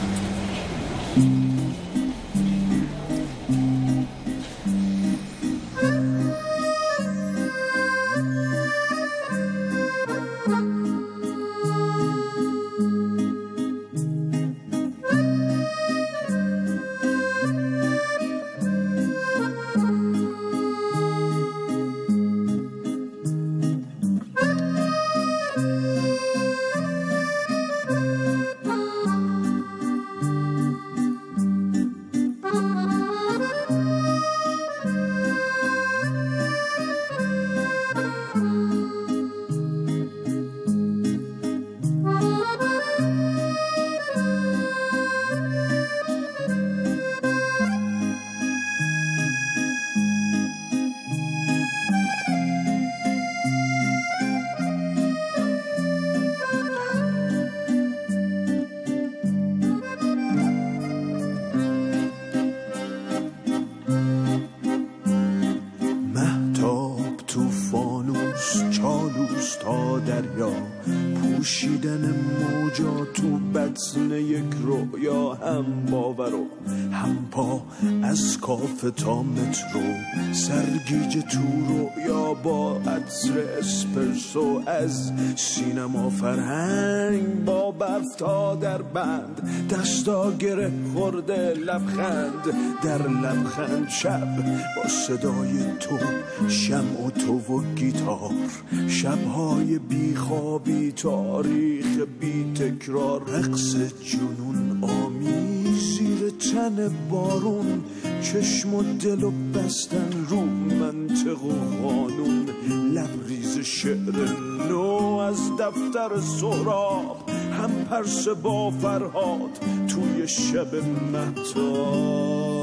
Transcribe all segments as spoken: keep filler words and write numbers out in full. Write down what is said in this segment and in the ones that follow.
پوشیدن موجا تو بطن یک رویا، هم باور و هم پا از کاف تا مترو، سرگیج تو رویا با عطر اسپرسو، از سینما فرهنگ با برف تا در بند، دستا گره خورده لبخند در لبخند، شب با صدای تو، شمع و تو و گیتار، شبهای بیخوابی، تاریخ بی تکرار، رقص جنون آمیز زیر تن بارون، چشم و دل و بستن رو منطق و قانون، لبریز شعر نو از دفتر سهراب، هم پرس با فرهاد توی شب مهتاب.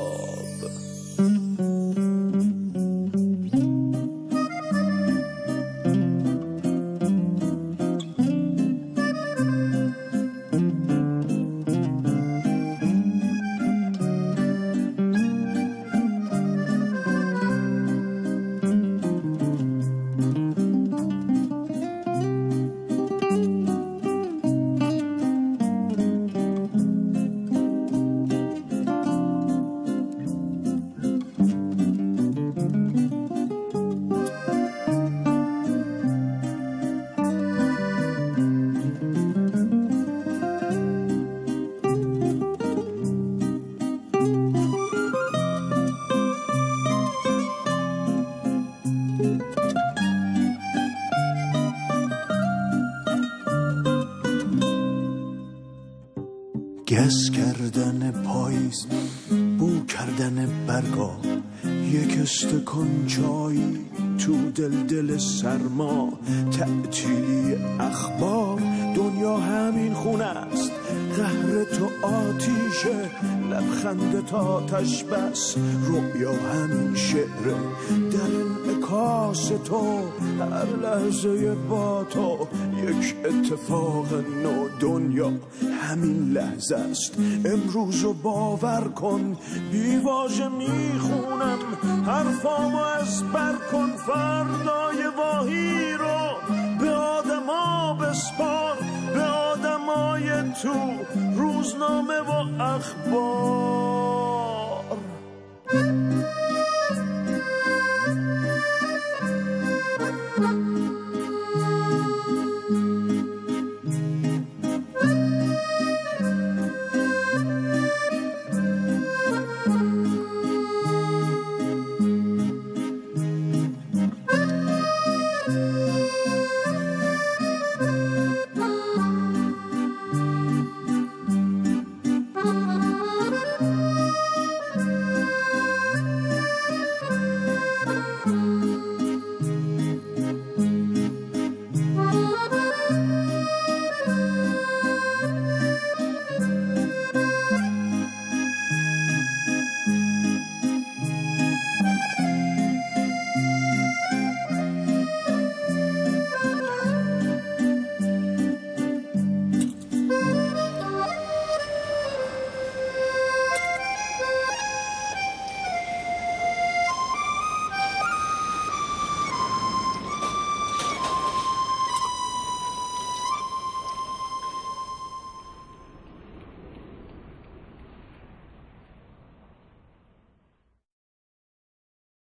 گس کردن پاییز، بو کردن برگا، یک استکان چایی تو دل دل سرما، تعطیلی اخبار، دنیا همین خونه است، قهر تو آتیشه، لبخند تا آتش بس، رؤیا همین شعره، در انعکاس تو، هر لحظه با تو یک اتفاق نو، دنیا همین لحظه است، امروزو باور کن، بیواژه میخونم حرفامو از بر کن، فردای واهی رو به آدما بسپار، به آدمای تو روزنامه و اخبار.